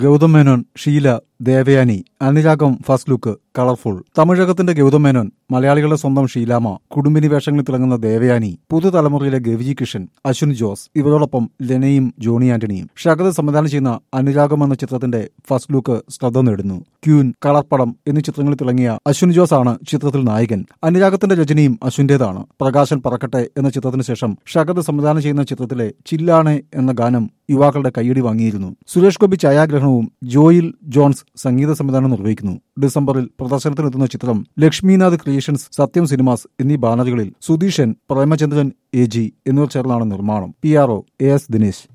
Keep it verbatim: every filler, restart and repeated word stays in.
Gautam Menon, Sheela, Devayani, Anuragam first look colourful. തമിഴകത്തിന്റെ ഗൗതം മേനോൻ, മലയാളികളുടെ സ്വന്തം ഷീലാമ, കുടുംബിനി വേഷങ്ങളിൽ തിളങ്ങുന്ന ദേവയാനി, പുതുതലമുറയിലെ ഗവിജി കിഷൻ, അശ്വിൻ ജോസ്, ഇവരോടൊപ്പം ലെനയും ജോണി ആന്റണിയും. ഷഗത് സംവിധാനം ചെയ്യുന്ന അനുരാഗം എന്ന ചിത്രത്തിന്റെ ഫസ്റ്റ് ലുക്ക് ശ്രദ്ധ നേടുന്നു. ക്യൂൻ, കളർപ്പടം എന്നീ ചിത്രങ്ങളിൽ തിളങ്ങിയ അശ്വിൻ ജോസ് ആണ് ചിത്രത്തിൽ നായകൻ. അനുരാഗത്തിന്റെ രചനയും അശ്വിന്റേതാണ്. പ്രകാശൻ പറക്കട്ടെ എന്ന ചിത്രത്തിന് ശേഷം ഷഗത് സംവിധാനം ചെയ്യുന്ന ചിത്രത്തിലെ ചില്ലാണെ എന്ന ഗാനം യുവാക്കളുടെ കയ്യടി വാങ്ങിയിരുന്നു. സുരേഷ് ഗോപി ഛായാഗ്രഹണവും ജോയിൽ ജോൺസ് സംഗീത സംവിധാനം നിർവഹിക്കുന്നു. ഡിസംബറിൽ പ്രദർശനത്തിനെത്തുന്ന ചിത്രം ലക്ഷ്മിനാഥ് ക്രിയേഷൻസ്, സത്യം സിനിമാസ് എന്നീ ബാനറുകളിൽ സുധീഷൻ, പ്രേമചന്ദ്രൻ എ ജി എന്നിവർ ചേർന്നാണ് നിർമ്മാണം. P R O A S Dinesh.